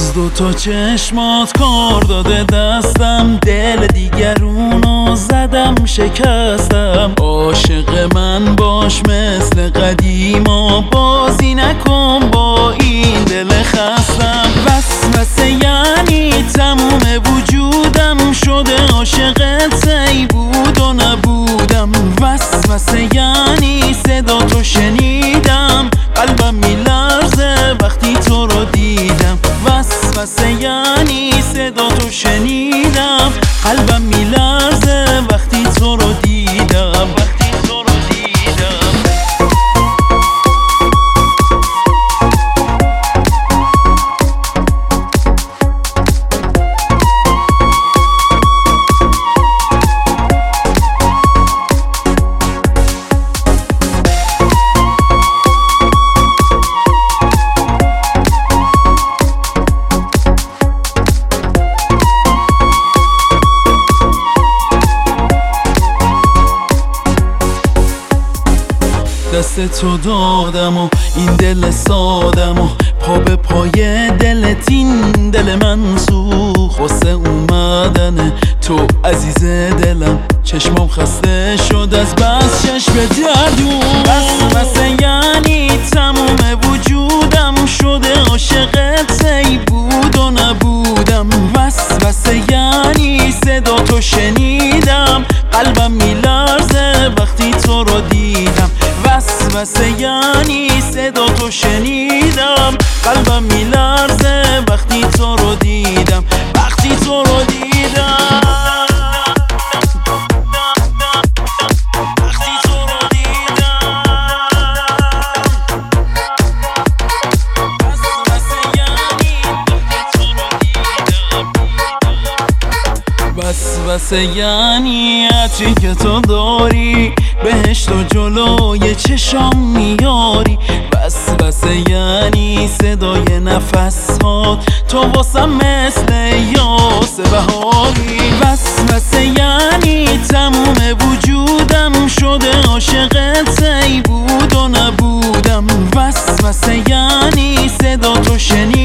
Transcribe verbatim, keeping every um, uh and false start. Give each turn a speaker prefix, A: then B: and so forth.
A: از دو تا چشمات کار داده دستم، دل دیگرونو زدم شکستم. عاشق من باش مثل قدیما، بازی نکن با این دل خستم. وسوسه یعنی تموم وجودم شده عاشقت، ای بود و نبودم. وسوسه یعنی صدا تو شنیدم، قلبم میلرزه وقتی تو رو دیدم. وسوسه یعنی صدا تو شنیدم، قلبم میلرزه وقتی تو رو دیدم. وقتی تو رو دیدم دست تو دادم و این دل سادم و پا به پای دلت این دل من سوخت. واسه اومدن تو عزیز دلم چشمام خسته شد از بس چشم دردون. وسوسه یعنی تموم وجودم شده عاشقت، ای بود و نبودم. وسوسه یعنی صدا تو شنیدم، قلبم میلرزه وقتی تو رو دیدم. وسوسه یعنی صدا تو شنیدم، قلبم میلرزه وقتی تو رو دیدم. وقتی تو رو دیدم وقتی تو رو دیدم وسوسه یعنی وقتی تو رو دیدم. وسوسه یعنی عطری که تو داری، بهشت و جلوی چشام میاری. وسوسه یعنی صدای نفسات تو واسم مثل یاس بهاری. وسوسه یعنی تموم وجودم شده عاشقت، ای بود و نبودم. وسوسه یعنی صدا تو شنیدم،